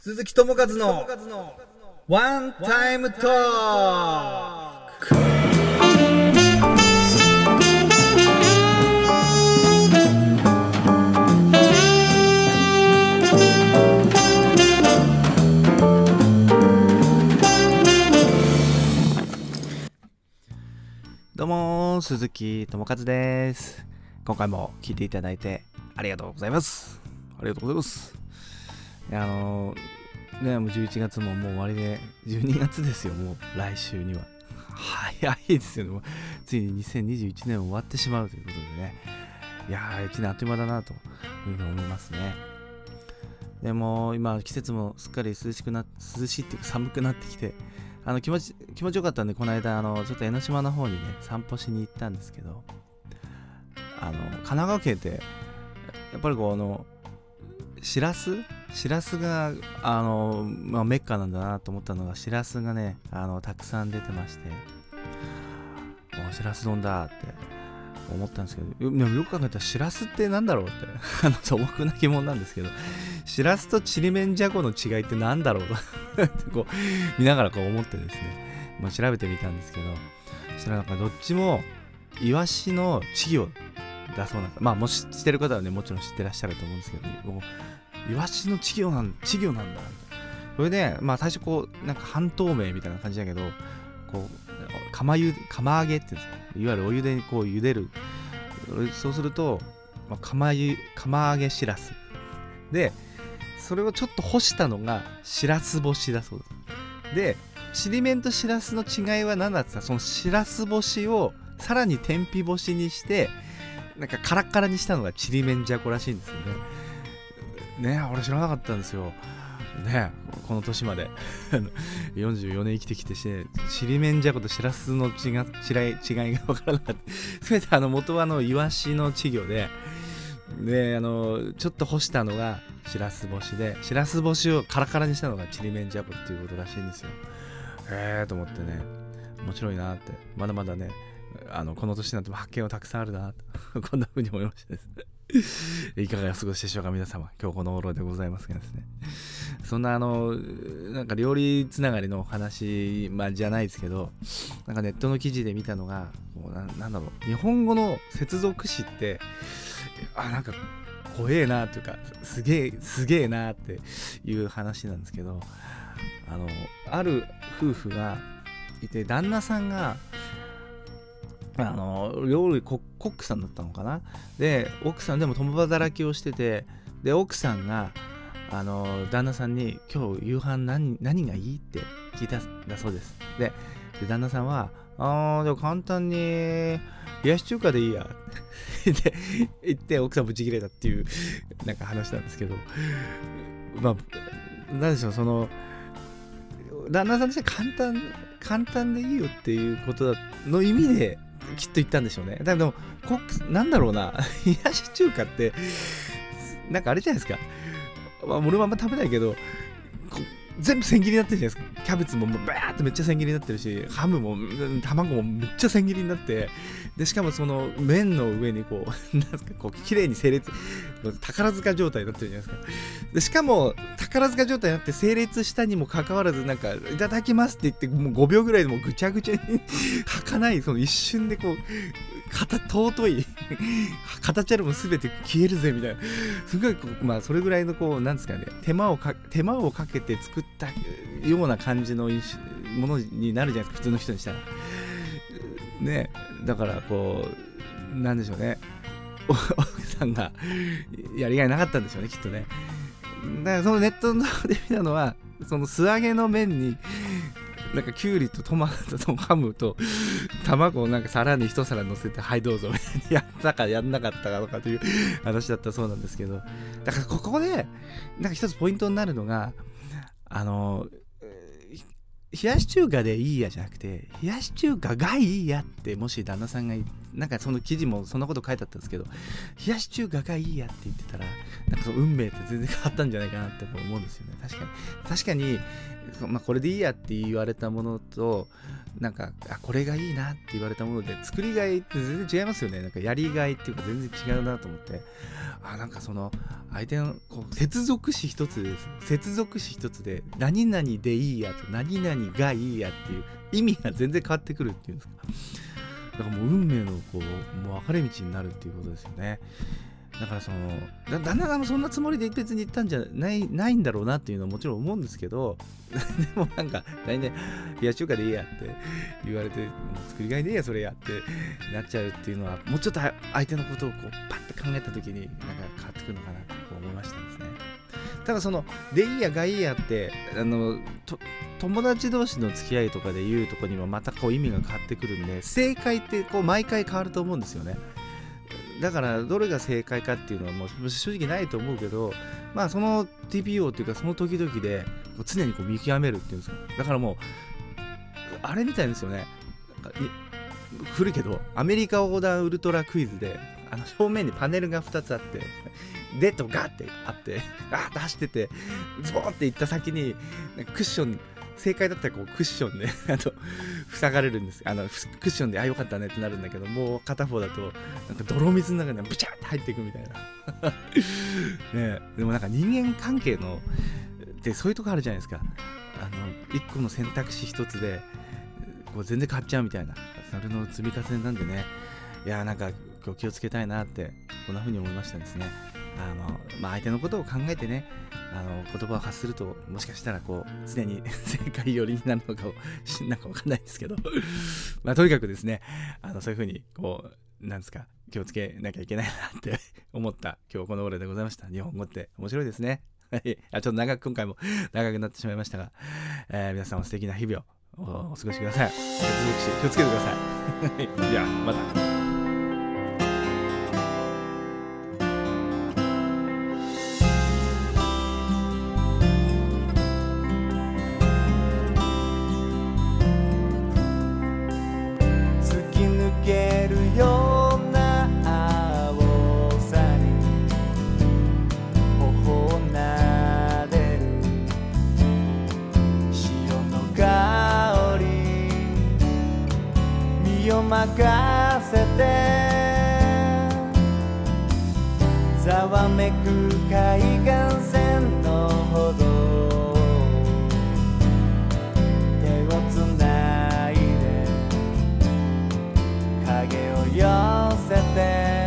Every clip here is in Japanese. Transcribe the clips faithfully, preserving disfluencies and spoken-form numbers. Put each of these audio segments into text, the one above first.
鈴木智和のワンタイムトーク。 どうも鈴木智和です。今回も聞いていただいてありがとうございます。ありがとうございます。いやあのー、ねもうじゅういちがつももう終わりでじゅうにがつですよ。もう来週には早いですよね。もうついににせんにじゅういちねん終わってしまうということでね、いやーいちねんあっという間だなというふうに思いますね。でも今季節もすっかり涼しくな涼しいっていうか寒くなってきて、あの気持ち気持ちよかったんで、この間あのちょっと江ノ島の方にね散歩しに行ったんですけど、あの神奈川県ってやっぱりこうあのしらすしらすがあの、まあ、メッカなんだなと思ったのが、しらすがねあのたくさん出てまして、おしらす丼だって思ったんですけど、でもよく考えたらしらすってなんだろうってあの素朴な疑問なんですけど、しらすとちりめんじゃこの違いってなんだろうとこう見ながらこう思ってですね、まあ、調べてみたんですけど、そしたらなんかどっちもイワシの稚魚だそうなんです。まあもし知ってる方はねもちろん知ってらっしゃると思うんですけど、もうイワシの稚魚なん稚魚なんだ。それでまあ最初こうなんか半透明みたいな感じだけど、こう釜ゆ釜揚げっていうんですか、いわゆるお湯でこう茹でる。そうすると、まあ、釜ゆ釜揚げしらすで、それをちょっと干したのがしらす干しだそうです。で、ちりめんとしらすの違いは何だって言ったら、そのしらす干しをさらに天日干しにしてなんかカラッカラにしたのがちりめんじゃこらしいんですよね。ねえ、俺知らなかったんですよ。ねえ、この年までよんじゅうよねん生きてきてして、ちりめんじゃことしらすの違い、違いが分からなかった。すべてあの元はあのイワシの稚魚で、であのちょっと干したのがしらす干しで、しらす干しをカラカラにしたのがちりめんじゃこっていうことらしいんですよ。へえと思ってね、面白いなって、まだまだねあのこの年になっても発見はたくさんあるなとこんな風に思いましたですいかがお過ごしでしょうか皆様。今日この頃でございますがですね、そんなあのなんか料理つながりの話、まあ、じゃないですけど、なんかネットの記事で見たのが、もう な, なんだろう日本語の接続詞ってあなんか怖えなというか、すげえすげえなっていう話なんですけど、あのある夫婦がいて、旦那さんがあの料理コックさんだったのかな。で奥さんでも共働きをしてて、で奥さんがあの旦那さんに今日夕飯 何, 何がいいって聞いたんだそうです。 で, で旦那さんはあーでも簡単に冷やし中華でいいやって言って奥さんブチ切れたっていうなんか話なんですけど、まあなんでしょう、その旦那さんとして簡単簡単でいいよっていうことの意味できっと言ったんでしょうね。だけどコックなんだろうな冷やし中華ってなんかあれじゃないですか、まあ、俺もあんま食べないけど全部千切りになってるじゃないですか。キャベツもバーってめっちゃ千切りになってるし、ハムも卵もめっちゃ千切りになって、でしかもその麺の上にこうなんですか、こう綺麗に整列宝塚状態になってるじゃないですか。でしかも宝塚状態になって整列したにもかかわらず、なんかいただきますって言ってもうごびょうぐらいでもうぐちゃぐちゃに儚い、その一瞬でこう尊い形あるも全て消えるぜみたいな、すごいこう、まあそれぐらいのこうなんですかね、手間をか手間をかけて作ったような感じのものになるじゃないですか、普通の人にしたらね。だからこうなんでしょうね、奥さんがやりがいなかったんでしょうね、きっとね。だからそのネットので見たのは、その素揚げの麺になんかキュウリとトマトとハムと卵をなんか皿に一皿乗せてはいどうぞみたいな、やったかやんなかったかとかという話だったそうなんですけど、だからここでなんか一つポイントになるのが、あの冷やし中華でいいやじゃなくて、冷やし中華がいいやってもし旦那さんが言っなんかその記事もそんなこと書いてあったんですけど、冷やし中華がいいやって言ってたら、なんかその運命って全然変わったんじゃないかなって思うんですよね。確かに確かに、まあ、これでいいやって言われたものと、なんかあこれがいいなって言われたもので作りがいって全然違いますよね。なんかやりがいっていうか全然違うなと思って、あなんかその相手のこう接続詞一つです。接続詞一つで何々でいいやと何々がいいやっていう意味が全然変わってくるっていうんですか。だからもう運命のこうもう分かれ道になるっていうことですよね。だからそのだ旦那さんもそんなつもりで別に言ったんじゃないないんだろうなっていうのはもちろん思うんですけど、でもなんか来年冷やし中華でいいやって言われて、もう作りがいでいいやそれやってなっちゃうっていうのは、もうちょっと相手のことをこうパッと考えた時になんか変わってくるのかなってこう思いましたですね。ただそのでいいやがいいやってあのと友達同士の付き合いとかで言うとこにもまたこう意味が変わってくるんで、正解ってこう毎回変わると思うんですよね。だからどれが正解かっていうのはもう正直ないと思うけど、まあその ティーピーオー っていうかその時々で常にこう見極めるっていうんですか。だからもうあれみたいですよね。古いけどアメリカ横断ウルトラクイズで、あの正面にパネルがふたつあってでとガーってあってガーって走っててズボーって行った先にクッション、正解だったらこうクッションであと塞がれるんです。あのクッションであよかったねってなるんだけど、もう片方だとなんか泥水の中にブチャーって入っていくみたいなね。でもなんか人間関係のでそういうとこあるじゃないですか。あの一個の選択肢一つでこう全然変わっちゃうみたいな、それの積み重ねなんでね。いやなんか今日気をつけたいなってこんな風に思いましたですね。あのまあ、相手のことを考えてね、あの言葉を発するともしかしたらこう常に正解寄りになるのかをなんかわかんないですけどまあとにかくですね、あのそういう風にこうなんですか気をつけなきゃいけないなって思った今日この頃でございました。日本語って面白いですね。あちょっと長く今回も長くなってしまいましたが、えー、皆さんも素敵な日々をお過ごしください。接続詞気をつけてください。ではまた。任せてざわめく海岸線のほど手をつないで影を寄せて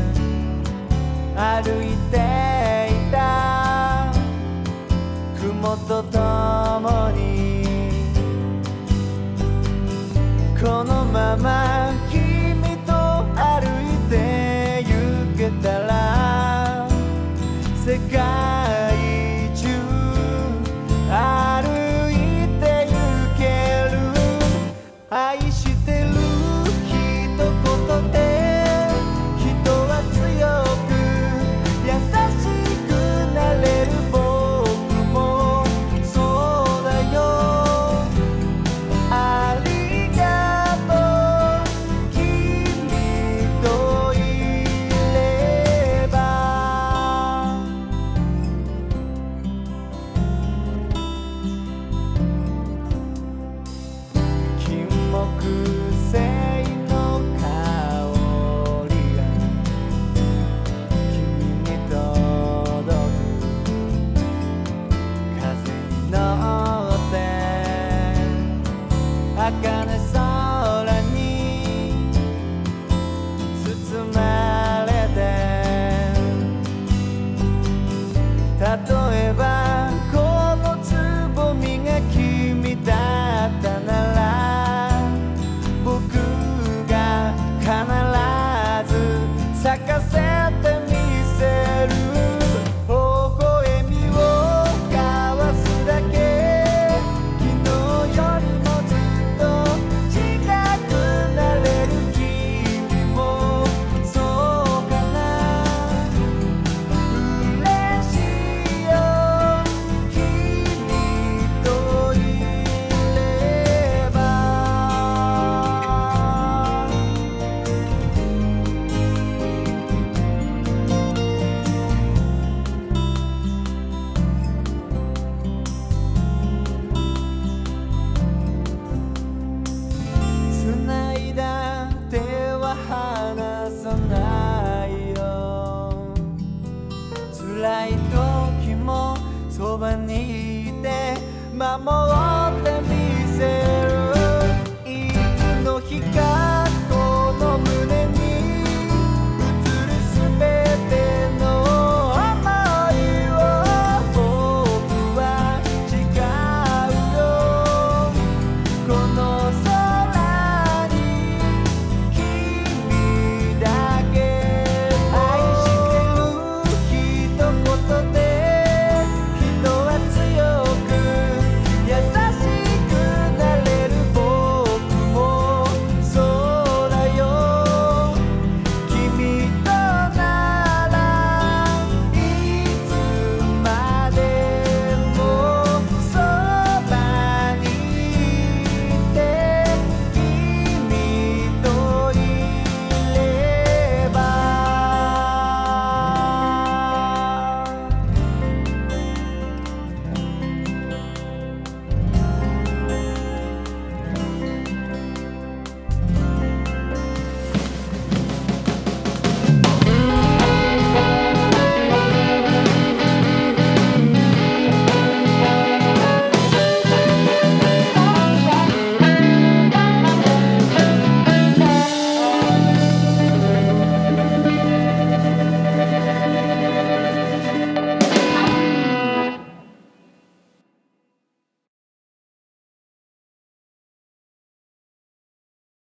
歩いていた雲とともにこのまま君と歩いて行けたら世界中歩いて行ける。愛してる一言で人は強く優しくなれる。僕もそうだよ。ありがとう守ろ